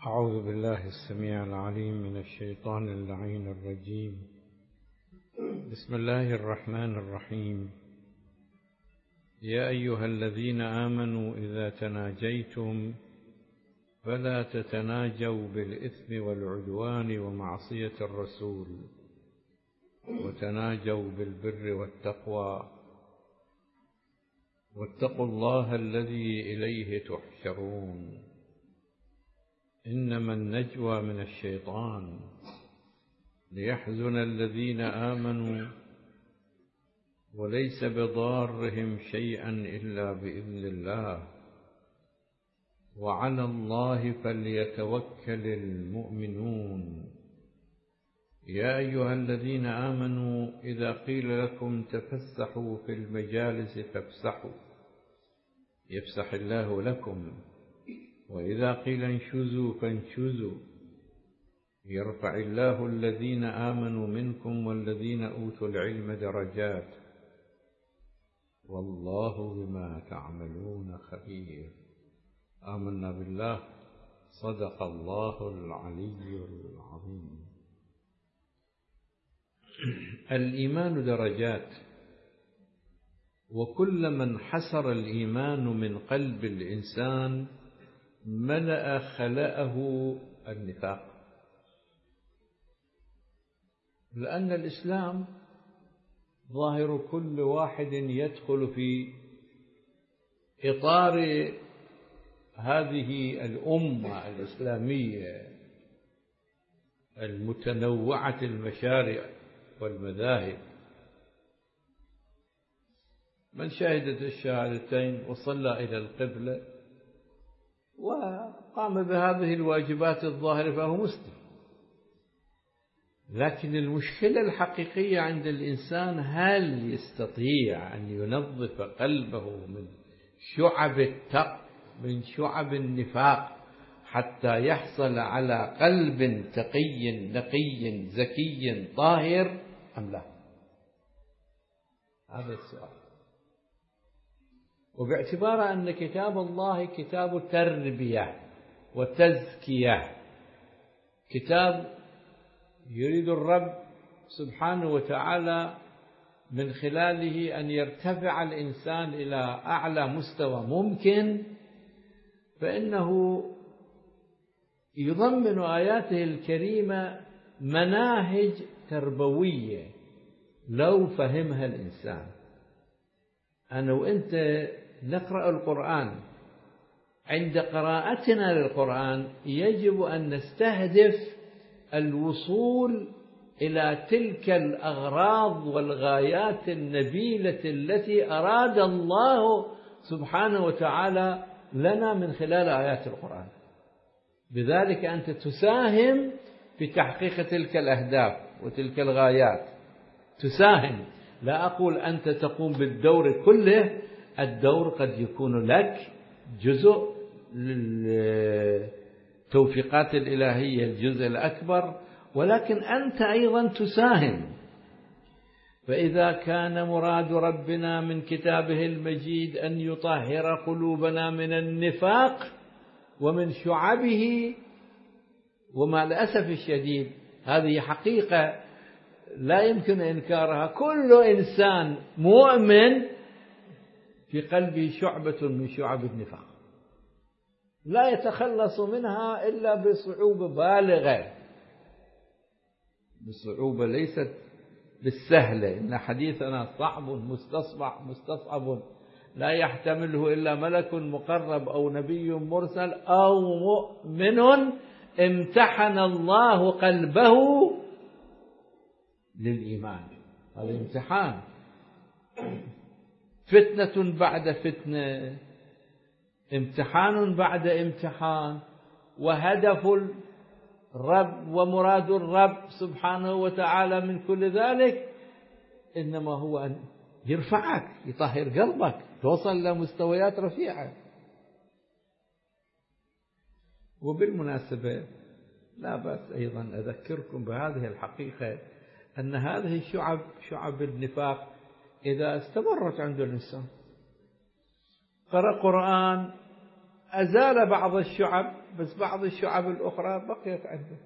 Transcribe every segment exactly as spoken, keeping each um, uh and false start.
أعوذ بالله السميع العليم من الشيطان اللعين الرجيم. بسم الله الرحمن الرحيم. يا أيها الذين آمنوا إذا تناجيتم فلا تتناجوا بالإثم والعدوان ومعصية الرسول، وتناجوا بالبر والتقوى، واتقوا الله الذي إليه تحشرون. إنما النجوى من الشيطان ليحزن الذين آمنوا وليس بضارهم شيئا إلا بإذن الله، وعلى الله فليتوكل المؤمنون. يا أيها الذين آمنوا إذا قيل لكم تفسحوا في المجالس فافسحوا يفسح الله لكم، وإذا قيل انشزوا فانشزوا يرفع الله الذين آمنوا منكم والذين أوتوا العلم درجات، والله بما تعملون خبير. آمنا بالله. صدق الله العلي العظيم. الإيمان درجات، وكلما انحسر الإيمان من قلب الإنسان ملأ خلاءه النفاق، لأن الإسلام ظاهر كل واحد يدخل في إطار هذه الأمة الإسلامية المتنوعة المشارع والمذاهب. من شهدت الشهادتين وصلى إلى القبلة وقام بهذه الواجبات الظاهرة فهو مسلم. لكن المشكلة الحقيقية عند الإنسان، هل يستطيع أن ينظف قلبه من شعب التق من شعب النفاق حتى يحصل على قلب تقي نقي زكي طاهر أم لا؟ هذا السؤال. وباعتبار أن كتاب الله كتاب تربية وتزكية، كتاب يريد الرب سبحانه وتعالى من خلاله أن يرتفع الإنسان إلى أعلى مستوى ممكن، فإنه يضمن آياته الكريمة مناهج تربوية لو فهمها الإنسان. أنا وأنت نقرأ القرآن، عند قراءتنا للقرآن يجب أن نستهدف الوصول إلى تلك الأغراض والغايات النبيلة التي أراد الله سبحانه وتعالى لنا من خلال آيات القرآن. بذلك أنت تساهم في تحقيق تلك الأهداف وتلك الغايات، تساهم. لا أقول أنت تقوم بالدور كله، الدور قد يكون لك جزء للتوفيقات الإلهية الجزء الأكبر، ولكن أنت أيضا تساهم. فإذا كان مراد ربنا من كتابه المجيد أن يطهر قلوبنا من النفاق ومن شعبه، ومع الأسف الشديد هذه حقيقة لا يمكن إنكارها، كل إنسان مؤمن في قلبه شعبة من شعب النفاق لا يتخلص منها إلا بصعوبة بالغة، بصعوبة ليست بالسهلة. إن حديثنا صعب مستصعب مستصعب لا يحتمله إلا ملك مقرب أو نبي مرسل أو مؤمن امتحن الله قلبه للإيمان. هذا امتحان، فتنة بعد فتنة، امتحان بعد امتحان. وهدف الرب ومراد الرب سبحانه وتعالى من كل ذلك إنما هو أن يرفعك، يطهر قلبك، توصل لمستويات رفيعة. وبالمناسبة لا بأس أيضا أذكركم بهذه الحقيقة، أن هذه الشعب، شعب النفاق، إذا استمرت عند الإنسان، قرأ قرآن، أزال بعض الشعب، بس بعض الشعب الأخرى بقيت عنده.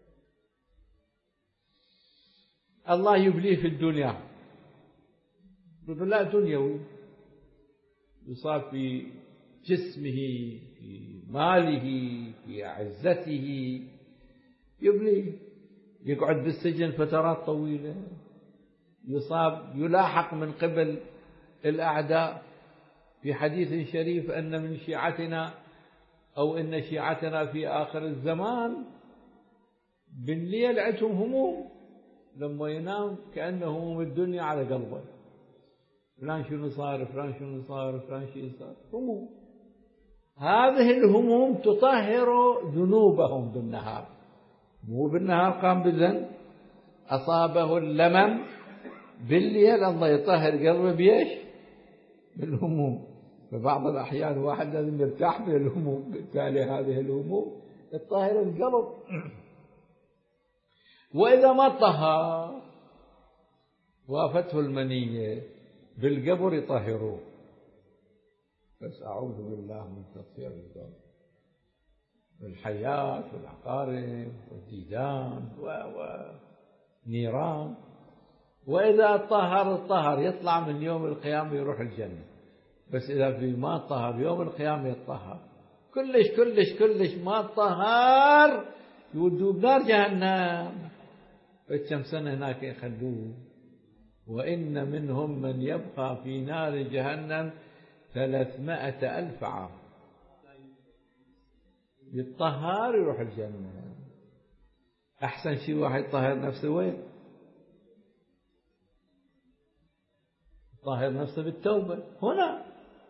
الله يبليه في الدنيا ببلاء دنيوي، يصاب في جسمه، في ماله، في عزته، يبليه، يقعد بالسجن فترات طويلة، يصاب، يلاحق من قبل الأعداء. في حديث شريف أن من شيعتنا أو إن شيعتنا في آخر الزمان بالليل عندهم هموم، لما ينام كأنه هموم الدنيا على قلبه، فلان شنو صار، فلان شنو صار، فلان شنو صار، هموم. هذه الهموم تطهر ذنوبهم بالنهار، مو بالنهار قام بالذنب أصابه اللمم، بالليل الله يطهر قلبه بيش؟ بالهموم. فبعض الأحيان واحد لازم يرتاح من الهموم، بالتالي هذه الهموم تطهر القلب. وإذا ما طهر وافته المنية بالقبر يطهروه. بس أعوذ بالله من تطهير القلب بالحياة والعقارب والديدان ونيران. وإذا طهر الطهر يطلع من يوم القيامة يروح الجنة، بس إذا في ما طهر يوم القيامة يطهر كلش كلش كلش ما طهر يودوه بنار جهنم، فكم سنة هناك يخلوه. وإن منهم من يبقى في نار جهنم ثلاثمائة ألف عام، يتطهر يروح الجنة. أحسن شيء واحد يطهر نفسه وين؟ طهر نفسه بالتوبة هنا.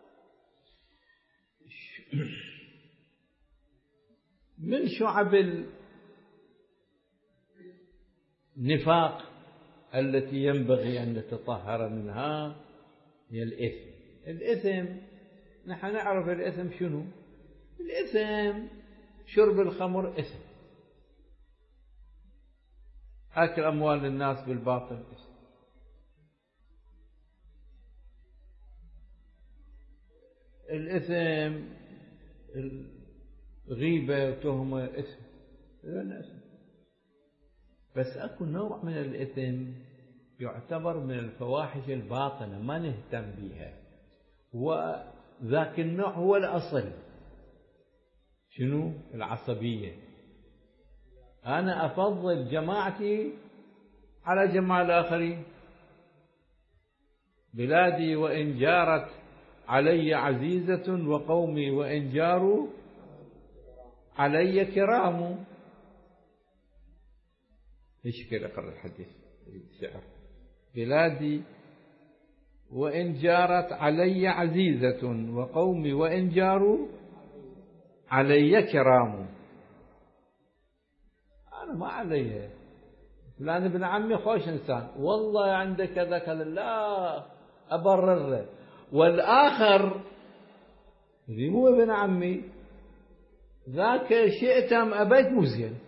من شعب النفاق التي ينبغي أن نتطهر منها هي الإثم. الإثم نحن نعرف الإثم شنو؟ الإثم شرب الخمر إثم، أكل أموال الناس بالباطل إثم، الإثم الغيبة وتهمة إثم. بس أكو نوع من الإثم يعتبر من الفواحش الباطنة ما نهتم بها، وذاك النوع هو الأصل. شنو؟ العصبية. أنا أفضل جماعتي على جماعة الآخرين. بلادي وإن جارت علي عزيزة وقومي وإن جاروا علي كرام. ايش كده اقرا الحديث الشعر؟ بلادي وإن جارت علي عزيزة وقومي وإن جاروا علي كرام. أنا ما علي، فلان ابن عمي خوش إنسان، والله عنده كذا كذا، لا أبرره. والآخر اللي مو ابن عمي ذاك شئت أم أبيت مو زين.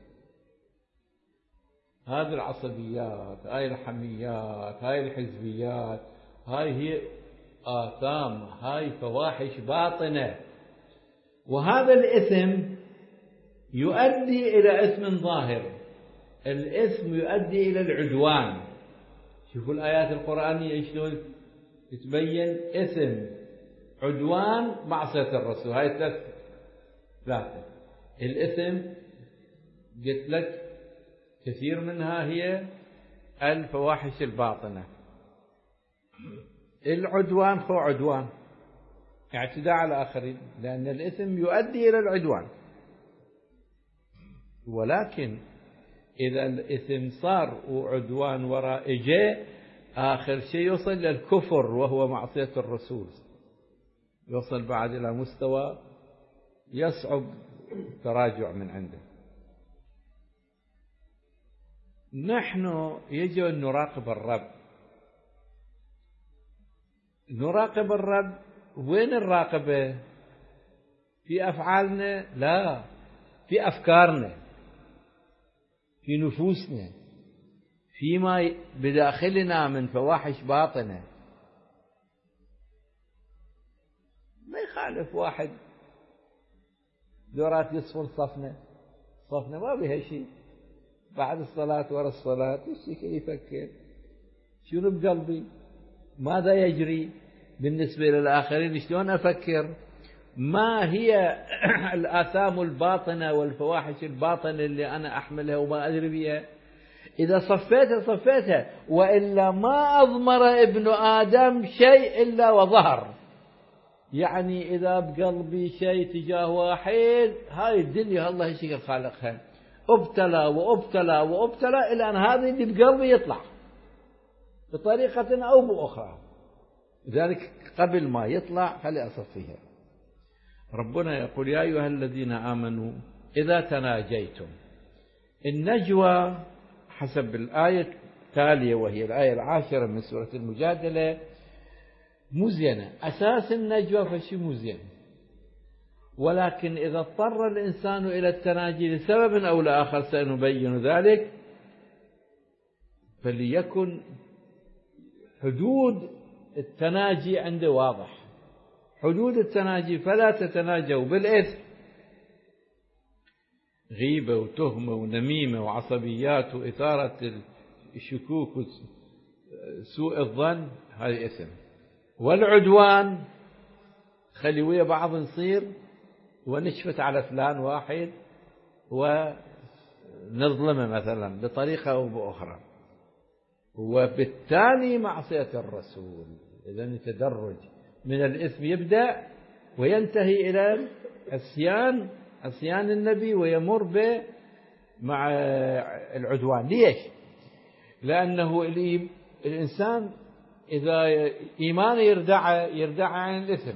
هذه العصبيات، هاي الحميات، هاي الحزبيات، هاي هي آثام، هاي فواحش باطنة. وهذا الإثم يؤدي إلى إثم ظاهر. الإثم يؤدي إلى العدوان. شوفوا الآيات القرآنية شلون تبين إثم، عدوان، معصية الرسول. هاي ثلاث ثلاثة. الإثم قلت لك كثير منها هي الفواحش الباطنة. العدوان خو عدوان، اعتداء على الآخرين، لأن الإثم يؤدي إلى العدوان. ولكن إذا الإثم صار وعدوان وراء جاء، آخر شيء يوصل للكفر وهو معصية الرسول، يوصل بعد إلى مستوى يصعب تراجع من عنده. نحن يجب أن نراقب الرب. نراقب الرب. وين الراقبة؟ في أفعالنا؟ لا، في أفكارنا، في نفوسنا، فيما بداخلنا من فواحش باطنة. ما يخالف واحد دورات يصفر صفنة صفنة ما بها شيء، بعد الصلاة ورا الصلاة يشتكي يفكر شنو بقلبي، ماذا يجري بالنسبة للآخرين، شلون أفكر، ما هي الآثام الباطنة والفواحش الباطنة اللي أنا أحملها وما أدري بها. إذا صفيتها صفيتها، وإلا ما أضمر ابن آدم شيء إلا وظهر. يعني إذا بقلبي شيء تجاه واحد، هاي الدنيا الله يشكر خالقها ابتلى وابتلى وابتلى إلى أن هذه اللي بقلبي يطلع بطريقة أو بأخرى. لذلك قبل ما يطلع خلي أصفيها. ربنا يقول يا أيها الذين آمنوا إذا تناجيتم. النجوى حسب الآية التالية وهي الآية العاشرة من سورة المجادلة مزينة، أساس النجوى فشي مزين، ولكن إذا اضطر الإنسان إلى التناجي لسبب أو لآخر سنبين ذلك، فليكن حدود التناجي عنده واضح. حدود التناجي فلا تتناجوا بالإثم، غيبة وتهمة ونميمة وعصبيات وإثارة الشكوك وسوء الظن، هذا إثم. والعدوان خلي ويا بعض نصير ونشفت على فلان واحد ونظلمه مثلا بطريقة أو بأخرى، وبالتالي معصية الرسول. إذن تدرج من الإثم يبدأ وينتهي إلى عصيان عصيان النبي ويمر به مع العدوان. ليش؟ لأنه الإنسان إذا إيمانه يردع يردع عن الإثم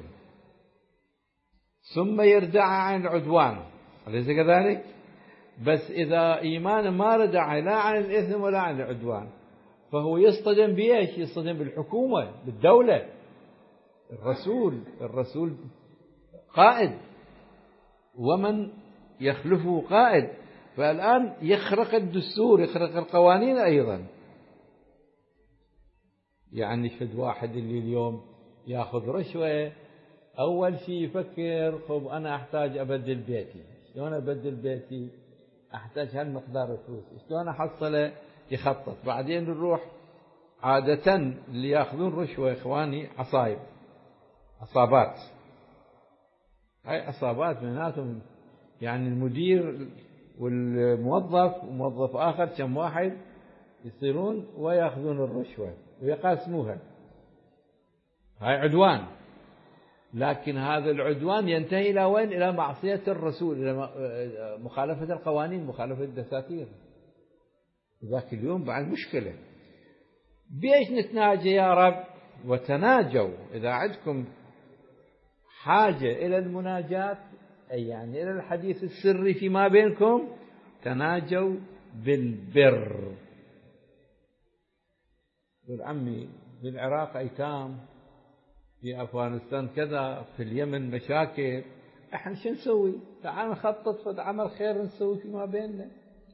ثم يردع عن العدوان، أليس كذلك؟ بس إذا إيمانه ما ردع لا عن الإثم ولا عن العدوان، فهو يصطدم بإيش؟ يصطدم بالحكومة، بالدولة. الرسول الرسول قائد ومن يخلفه قائد، فالآن يخرق الدستور، يخرق القوانين أيضا. يعني شد واحد اللي اليوم ياخذ رشوة، أول شيء يفكر خب أنا أحتاج أبدل بيتي، شلون أبدل بيتي؟ أحتاج هالمقدار الفلوس، شلون أحصله؟ يخطط. بعدين نروح عادة اللي ياخذون رشوة إخواني عصايب، عصابات. هاي عصابات بيناتهم، يعني المدير والموظف وموظف آخر كم واحد يصيرون ويأخذون الرشوة ويقاسموها. هاي عدوان. لكن هذا العدوان ينتهي إلى وين؟ إلى معصية الرسول، إلى مخالفة القوانين، مخالفة الدساتير. ذاك اليوم بعد مشكلة. بيش نتناجي يا رب؟ وتناجوا. إذا عندكم حاجة إلى المناجاة، أي يعني إلى الحديث السري فيما بينكم، تناجوا بالبر. يقول عمي في العراق أيتام، في أفغانستان كذا، في اليمن مشاكل، احنا شو نسوي؟ تعال نخطط فد عمل خير نسوي فيما بيننا.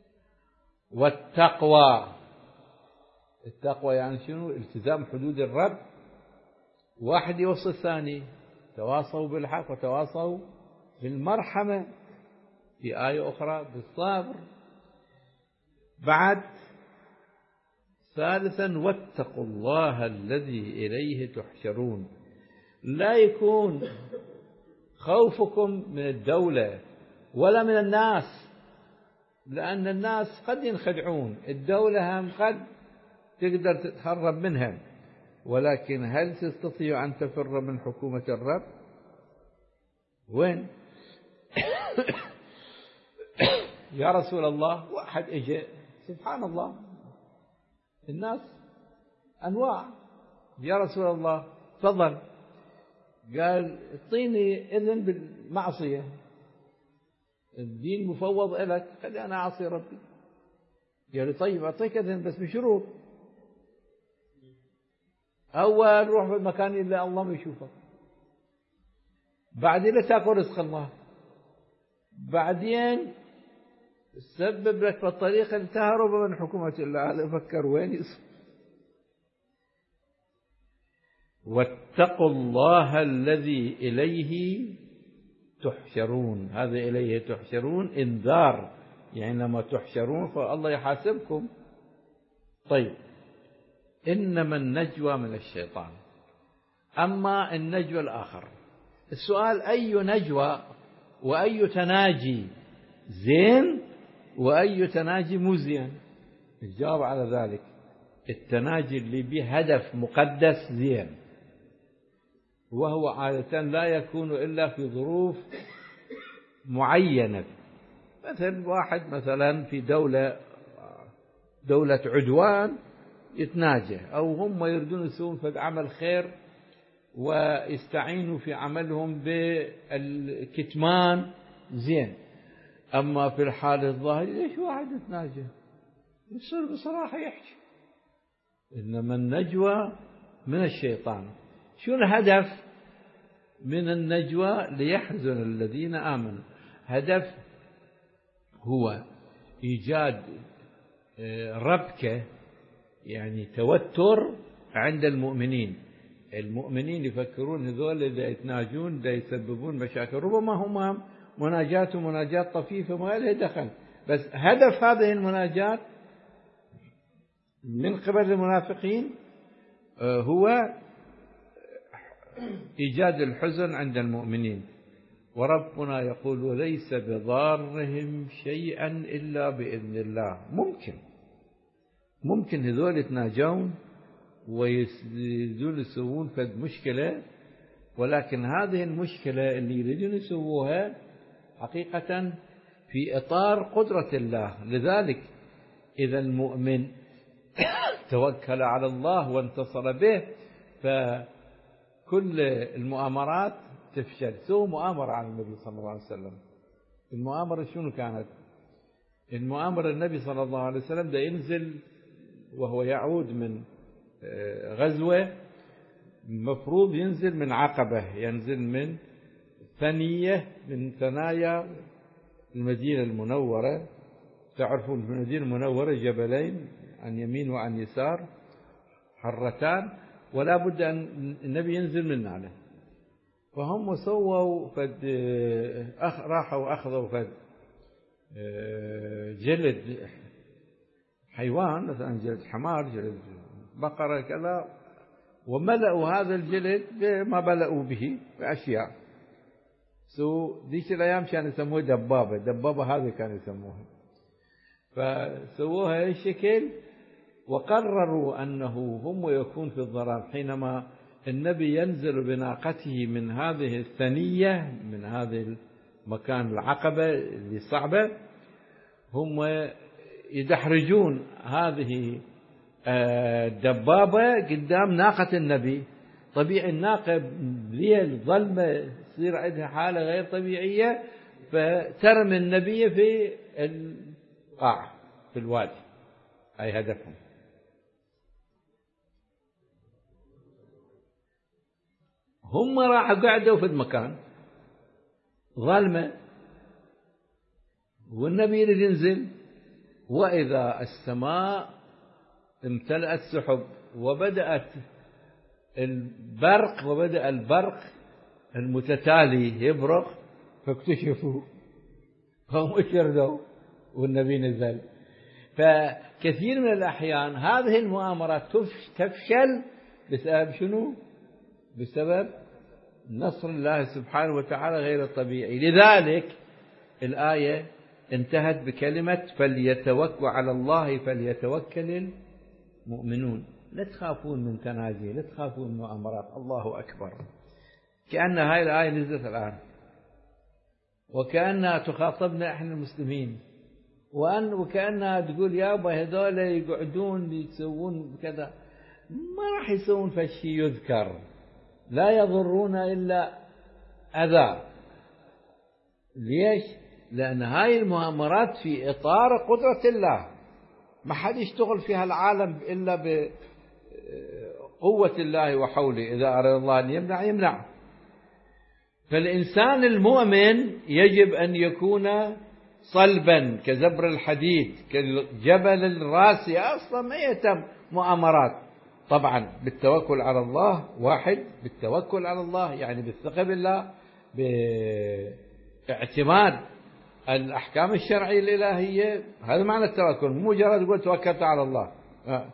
والتقوى، التقوى يعني شنو؟ التزام حدود الرب. واحد يوصي الثاني، تواصوا بالحق وتواصوا بالمرحمة. في آية أخرى بالصبر. بعد ثالثا واتقوا الله الذي إليه تحشرون. لا يكون خوفكم من الدولة ولا من الناس، لأن الناس قد ينخدعون، الدولة هم قد تقدر تتهرب منها، ولكن هل تستطيع أن تفر من حكومة الرب؟ وين؟ يا رسول الله، واحد اجى سبحان الله، الناس أنواع. يا رسول الله تفضل، قال اعطيني إذن بالمعصية، الدين مفوض لك، خلي أنا أعصي ربي. قال لي طيب أعطيك إذن بس بشروط. أول روح في المكان اللي الله ما يشوفك، بعدين لا تأكل رزق الله، بعدين تسبب لك بالطريقة اللي تهرب من حكومة الله. هذا فكر وين يصير. واتقوا الله الذي إليه تحشرون، هذا إليه تحشرون إنذار، يعني لما تحشرون فالله يحاسبكم. طيب، إنما النجوى من الشيطان. أما النجوى الآخر، السؤال أي نجوى وأي تناجي زين وأي تناجي مو زين؟ الجواب على ذلك التناجي اللي به هدف مقدس زين، وهو عادة لا يكون إلا في ظروف معينة. مثل واحد مثلا في دولة دولة عدوان يتناجى، أو هم يريدون يسوون في عمل خير ويستعينوا في عملهم بالكتمان زين. أما في الحال الظاهري ليش واحد يتناجى؟ يصير بصراحة يحكي. إنما النجوى من الشيطان. شو الهدف من النجوى؟ ليحزن الذين آمنوا. هدف هو إيجاد ربكة، يعني توتر عند المؤمنين. المؤمنين يفكرون هذول إذا يتناجون دا يسببون مشاكل، ربما هم مناجات ومناجات طفيفة ما لها دخل، بس هدف هذه المناجات من قبل المنافقين هو إيجاد الحزن عند المؤمنين. وربنا يقول وليس بضارهم شيئا إلا بإذن الله. ممكن ممكن هذول يتناجون ويريدون يسوون فد مشكلة، ولكن هذه المشكلة اللي يريدون يسووها حقيقة في إطار قدرة الله. لذلك إذا المؤمن توكل على الله وانتصر به فكل المؤامرات تفشل. سووا مؤامرة على النبي صلى الله عليه وسلم. المؤامرة شنو كانت؟ المؤامرة النبي صلى الله عليه وسلم ده ينزل وهو يعود من غزوة، مفروض ينزل من عقبة، ينزل من ثنية من ثنايا المدينة المنورة. تعرفون المدينة المنورة جبلين عن يمين وعن يسار حرتان، ولا بد أن النبي ينزل من عليه. فهم سووا فد أخ راحوا أخذوا فد جلد حيوان، مثلا جلد حمار، جلد بقرة كذا، وملأوا هذا الجلد بما بلأوا به بأشياء. سو ذيك الأيام كانوا يسموه دبابة، دبابة هذه كانوا يسموها. فسووها أي شكل، وقرروا أنه هم يكون في الضرر حينما النبي ينزل بناقته من هذه الثنية، من هذا المكان العقبة اللي صعبة، هم يدحرجون هذه الدبابة قدام ناقة النبي. طبيعي الناقة بليل ظلمة تصير عندها حالة غير طبيعية، فترمي النبي في القاع في الوادي. هاي هدفهم. هم راحوا قعدوا في المكان ظلمة والنبي يريد ينزل، وإذا السماء امتلأت سحب وبدأت البرق وبدأ البرق المتتالي يبرق، فاكتشفوا فهم شردوا والنبي نزل. فكثير من الأحيان هذه المؤامرات تفشل بسبب شنو؟ بسبب نصر الله سبحانه وتعالى غير الطبيعي. لذلك الآية انتهت بكلمة فليتوكل على الله فليتوكل المؤمنون. لا تخافون من تنازي، لا تخافون من مؤامرات. الله أكبر. كأن هاي الآية نزلت الآن، وكأنها تخاطبنا احنا المسلمين، وأن وكأنها تقول يا أبا هذول يقعدون يسوون كذا، ما راح يسوون فشي يذكر، لا يضرون إلا أذى. ليش؟ لأن هاي المؤامرات في إطار قدرة الله، ما حد يشتغل في هالعالم إلا بقوة الله وحوله. إذا أراد الله أن يمنع يمنع. فالإنسان المؤمن يجب أن يكون صلبا كزبر الحديد كالجبل الراسي، أصلا ما يهتم مؤامرات. طبعا بالتوكل على الله، واحد بالتوكل على الله يعني بالثقة بالله، اعتماد الأحكام الشرعية الإلهية، هذا معنى التوكل، مو مجرد تقول توكلت على الله. آه.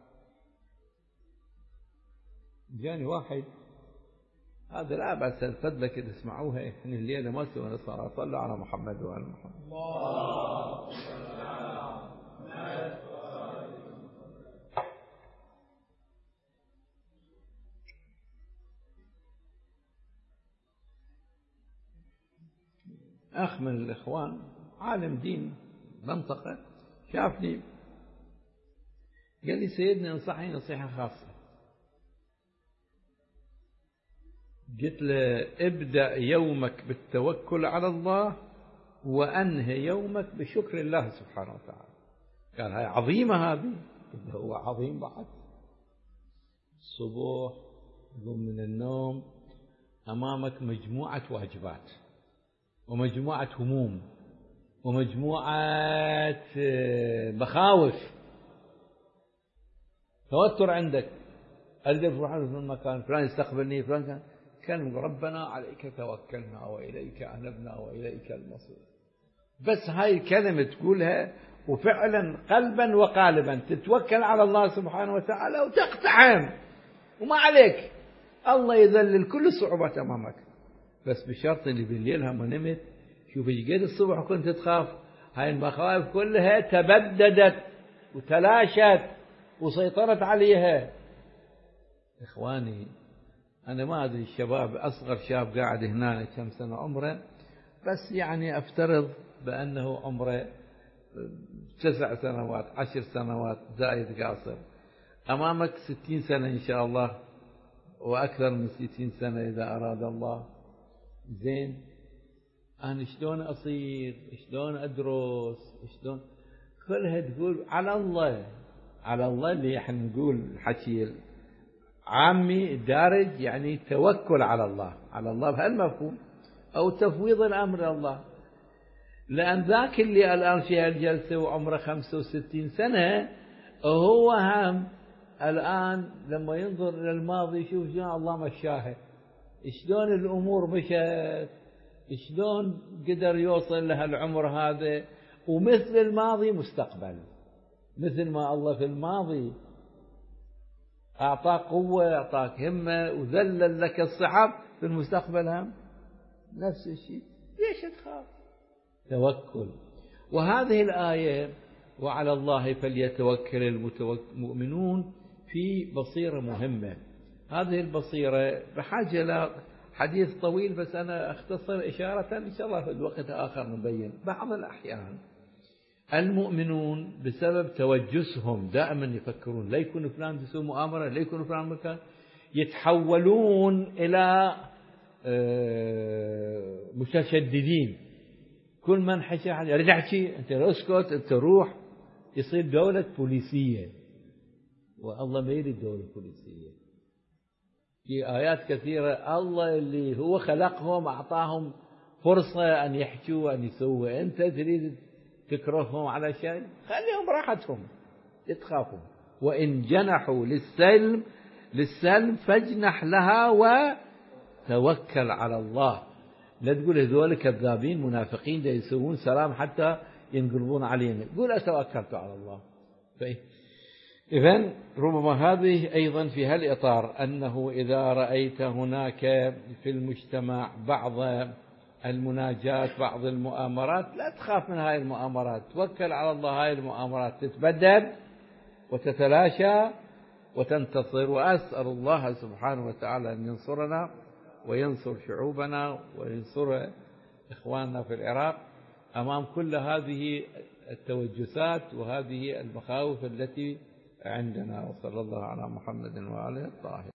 جاني واحد، هذا لا بأس الفضلة كده اسمعوها، احنا الليلة ما سوى صلاة، صلوا على محمد وعلى محمد. الله أخ من الإخوان عالم دين منطقة شافني قال لي سيدنا انصحني نصيحة خاصة. قلت له ابدأ يومك بالتوكل على الله وأنهي يومك بشكر الله سبحانه وتعالى. قال هاي عظيمة هذه. قلت له هو عظيم بعد. الصبح قم من النوم أمامك مجموعة واجبات ومجموعة هموم ومجموعة مخاوف، توتر عندك، أقدر أروح في المكان فلان يستقبلني فلان كان كلمة ربنا عليك توكلنا وإليك أنبنا وإليك المصير. بس هاي الكلمة تقولها وفعلا قلبا وقالبا تتوكل على الله سبحانه وتعالى وتقتحم وما عليك، الله يذلل كل الصعوبات أمامك. بس بشرط اللي بالليل هم نمت شوف ايش قد الصبح كنت تخاف، هاي المخاوف كلها تبددت وتلاشت وسيطرت عليها. إخواني أنا ما أدري الشباب، أصغر شاب قاعد هنا كم سنة عمره، بس يعني أفترض بأنه عمره تسع سنوات عشر سنوات زائد قاصر، أمامك ستين سنة إن شاء الله وأكثر من ستين سنة إذا أراد الله. زين أنا شلون أصير، شلون أدرس، شلون كلها تقول على الله، على الله اللي احنا نقول حكي عامي دارج، يعني توكل على الله، على الله بهالمفهوم، أو تفويض الأمر لله. لأن ذاك اللي الآن في هالجلسة وعمره خمسة وستين سنة هو هم الآن لما ينظر إلى الماضي يشوف شلون الله مشاه، شلون الأمور مشت، شلون قدر يوصل لهالعمر هذا، ومثل الماضي مستقبل، مثل ما الله في الماضي أعطاك قوة أعطاك همة وذلل لك الصعب، في المستقبل هم نفس الشيء. ليش تخاف؟ توكل. وهذه الآية وعلى الله فليتوكل المؤمنون في بصيرة مهمة. هذه البصيرة بحاجة إلى حديث طويل، بس أنا أختصر إشارة إن شاء الله في الوقت آخر نبين. بعض الأحيان المؤمنون بسبب توجسهم دائما يفكرون لا يكون فلان تسوي مؤامرة، لا يكون فلان مكان، يتحولون إلى متشددين. كل من حكى رجع شيء أنت اسكت أنت روح، يصير دولة بوليسية. والله ما يريد دولة بوليسية. في آيات كثيرة الله اللي هو خلقهم أعطاهم فرصة أن يحكوا وأن يسووا، أنت تريد تكرههم على شيء؟ خليهم راحتهم يتخافوا. وإن جنحوا للسلم للسلم فاجنح لها وتوكل على الله. لا تقول هذول كذابين منافقين دا يسوون سلام حتى ينقلبون علينا، قول أتوكلت على الله. إذن ربما هذه أيضا في هالإطار، أنه إذا رأيت هناك في المجتمع بعض المناجات بعض المؤامرات لا تخاف من هاي المؤامرات، توكل على الله، هاي المؤامرات تتبدد وتتلاشى وتنتصر. وأسأل الله سبحانه وتعالى أن ينصرنا وينصر شعوبنا وينصر إخواننا في العراق أمام كل هذه التوجسات وهذه المخاوف التي عندنا. وصلى الله على محمد وآله الطاهرين.